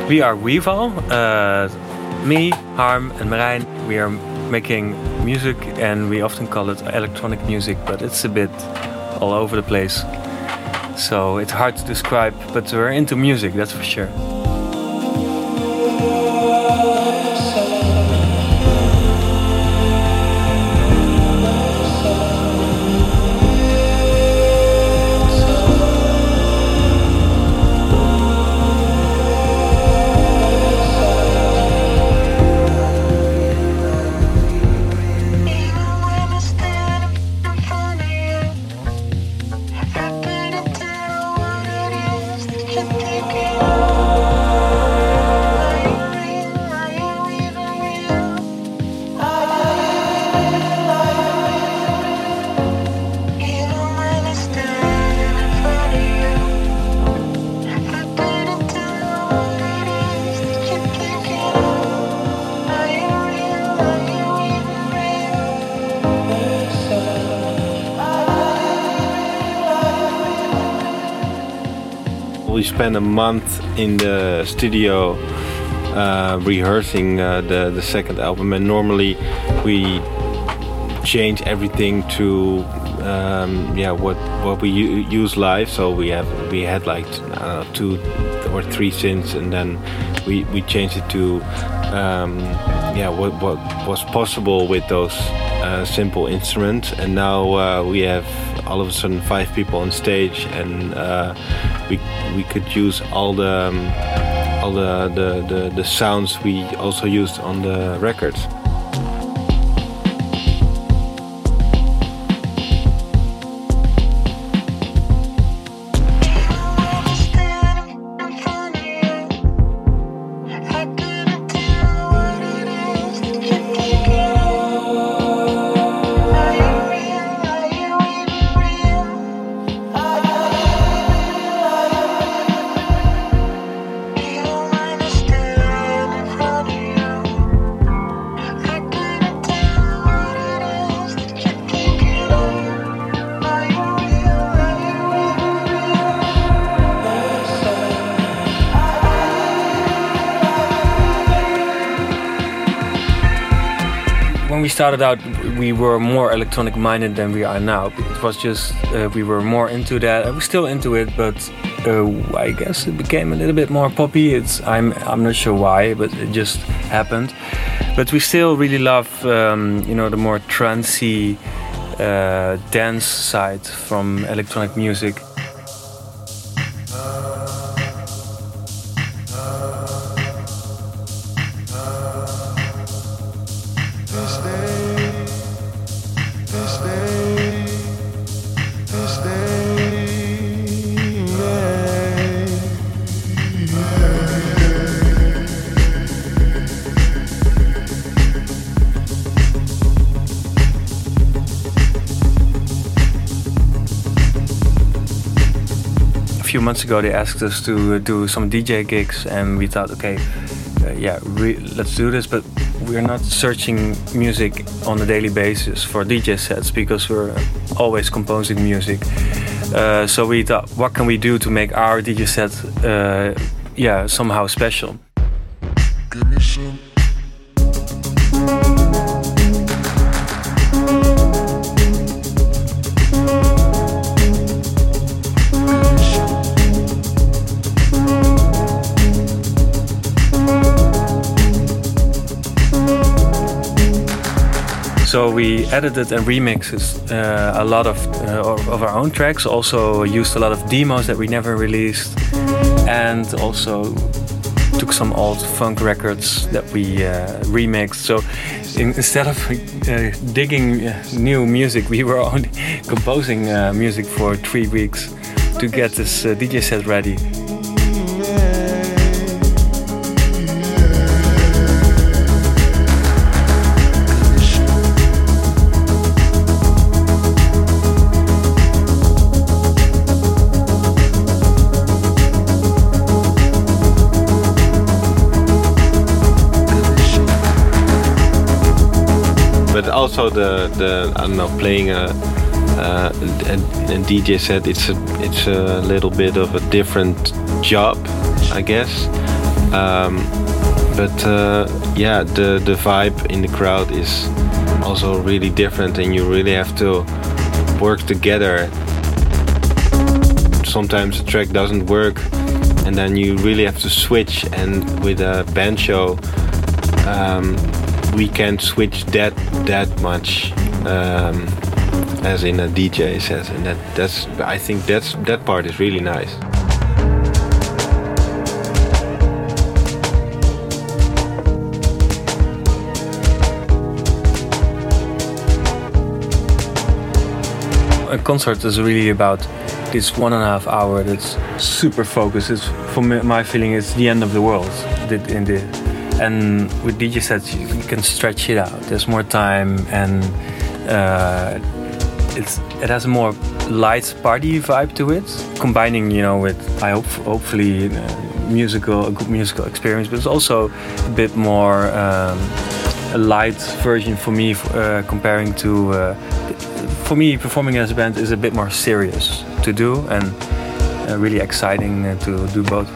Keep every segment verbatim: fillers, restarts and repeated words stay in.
We are Weval, uh, me, Harm and Marijn. We are making music and we often call it electronic music, but it's a bit all over the place. So it's hard to describe, but we're into music, that's for sure. We spent a month in the studio uh, rehearsing uh, the, the second album, and normally we change everything to um, yeah what what we u- use live. So we have we had like uh, two or three synths, and then we, we changed it to um, yeah what what was possible with those uh, simple instruments. And now uh, we have all of a sudden five people on stage, and uh, we we could use all the um, all the, the, the, the sounds we also used on the records. When we started out, we were more electronic minded than we are now. It was just, uh, we were more into that. We're still into it, but uh, I guess it became a little bit more poppy. It's, I'm, I'm not sure why, but it just happened. But we still really love, um, you know, the more trancey uh, dance side from electronic music. A few months ago they asked us to do some D J gigs, and we thought, okay, uh, yeah, re- let's do this, but we're not searching music on a daily basis for D J sets because we're always composing music. Uh, so we thought, what can we do to make our D J set uh, yeah, somehow special? Give me some. So we edited and remixed uh, a lot of, uh, of our own tracks, also used a lot of demos that we never released, and also took some old funk records that we uh, remixed. So in, instead of uh, digging uh, new music, we were only composing uh, music for three weeks to get this uh, D J set ready. But also the, the I don't know, playing a, uh, a, a D J set, it's a it's a little bit of a different job, I guess. Um, but uh, yeah, the the vibe in the crowd is also really different, and you really have to work together. Sometimes a track doesn't work, and then you really have to switch. And with a band show, um, we can't switch that that much um, as in a D J set, and that that's I think that's that part is really nice. A concert is really about this one and a half hour that's super focused. It's, for me, my feeling, it's the end of the world. In the, and with D J sets, you can stretch it out. There's more time, and uh, it's it has a more light party vibe to it, combining, you know, with I hope hopefully uh, musical a good musical experience, but it's also a bit more um, a light version for me, uh, comparing to. Uh, For me, performing as a band is a bit more serious to do, and uh, really exciting uh, to do both.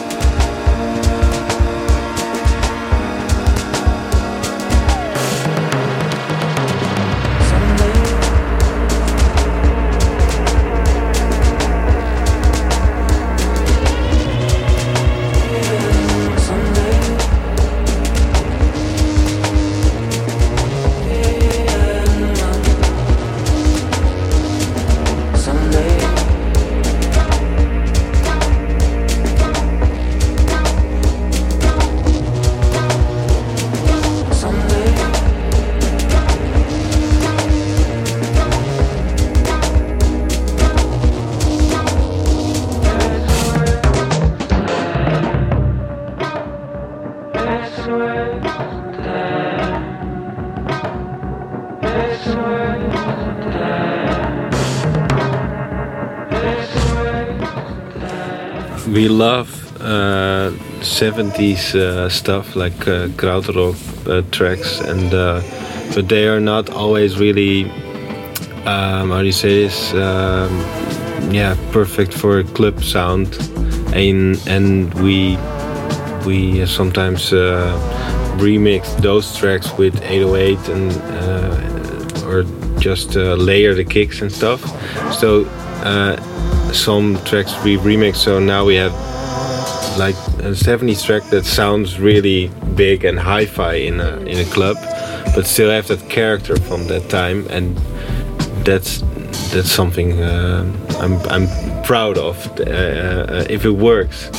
We love uh, seventies uh, stuff like uh, krautrock uh, tracks, and uh, but they are not always really um, how do you say this? Um, yeah, perfect for a club sound, and and we we sometimes uh, remix those tracks with eight oh eight and uh, or just uh, layer the kicks and stuff. So. Uh, Some tracks we remix, so now we have like a seventies track that sounds really big and hi-fi in a in a club, but still have that character from that time, and that's that's something uh, I'm I'm proud of uh, uh, if it works.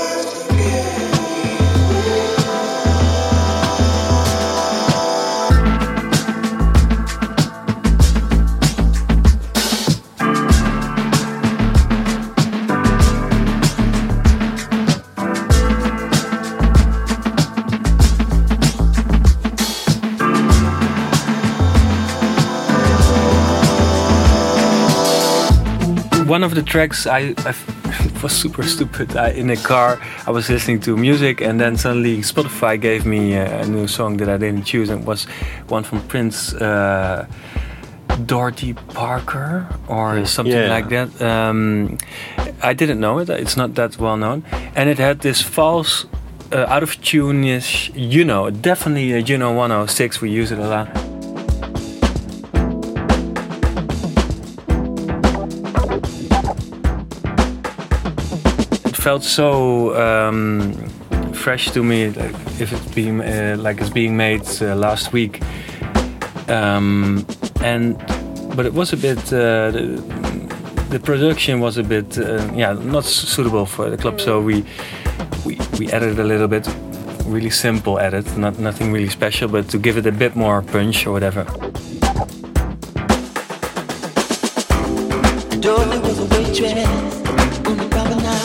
One of the tracks I, I was super stupid. I, in a car, I was listening to music, and then suddenly Spotify gave me a, a new song that I didn't choose, and it was one from Prince, uh, Dorothy Parker or something yeah. like that. Um, I didn't know it. It's not that well known, and it had this false, uh, out of tune-ish. You know, definitely a Juno one oh six. We use it a lot. Felt so um, fresh to me, like if it's being uh, like it's being made uh, last week, um, and but it was a bit uh, the, the production was a bit uh, yeah not suitable for the club, so we we we added a little bit, really simple edit, not nothing really special, but to give it a bit more punch or whatever. Dorothy was a waitress on the promenade.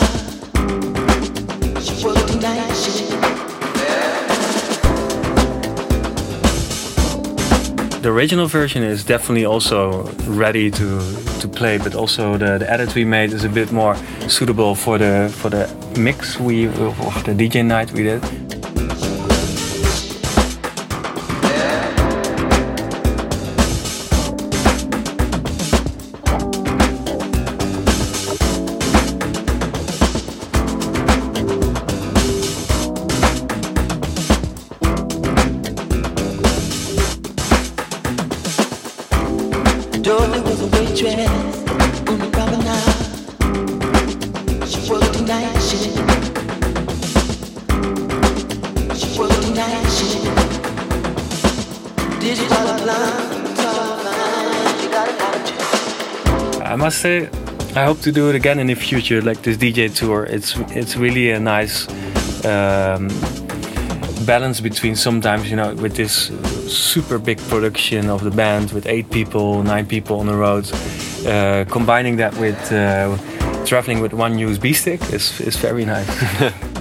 The original version is definitely also ready to, to play, but also the, the edit we made is a bit more suitable for the for the mix we of the D J night we did. worked the night shift. She worked the night shift. This is all a plan, it's all fine. You gotta watch it. I must say, I hope to do it again in the future, like this D J tour. It's it's really a nice um, balance between sometimes, you know, with this super big production of the band with eight people, nine people on the road, uh, combining that with uh, traveling with one U S B stick is is very nice.